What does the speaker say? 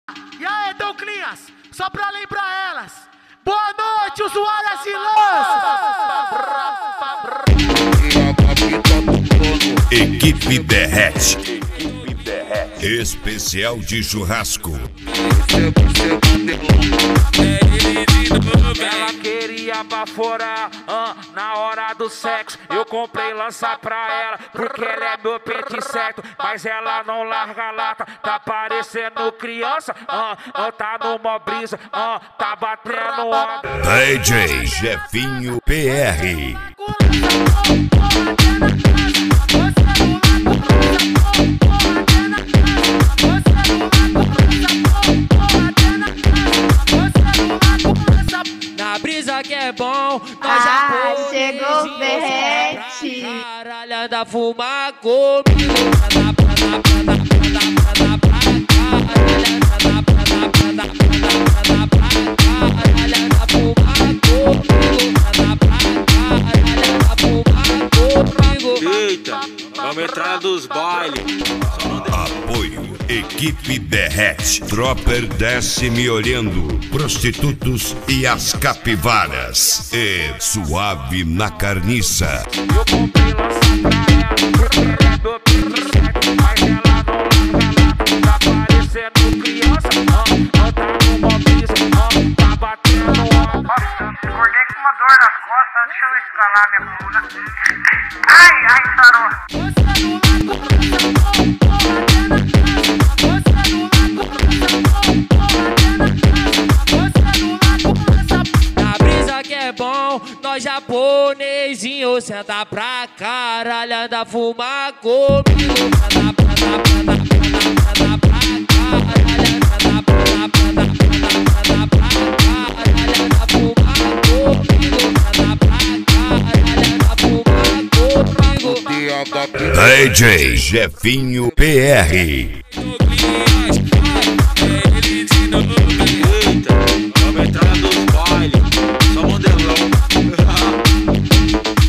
E aí, Douglinhas, só pra lembrar elas. Boa noite, usuárias e lãs. Equipe Derrete. Especial de churrasco. Ela queria baforar na hora do sexo. Eu comprei lança pra ela, porque ela é meu pente certo. Mas ela não larga a lata, tá parecendo criança. Tá numa brisa, tá batendo onda. DJ Jefinho PR. Na brisa que é bom, nós já chegou o Derrete. Caralho, anda fumar comigo. Eita, vamos entrar dos bailes. Apoio Equipe Derrete. Dropper desce me olhando. Prostitutos e as capivaras. E suave na carniça. Eu comprei lança pra ela, porque ela é meu pente certo. Mas ela não larga lá, tá parecendo criança. Tá numa brisa, tá batendo onda. Acordei com uma dor nas costas, deixa eu escalar minha coluna. Ai, sarou. Na brisa que é bom, nós japonesinho senta pra caralho, anda fumar comigo. DJ Jefinho PR.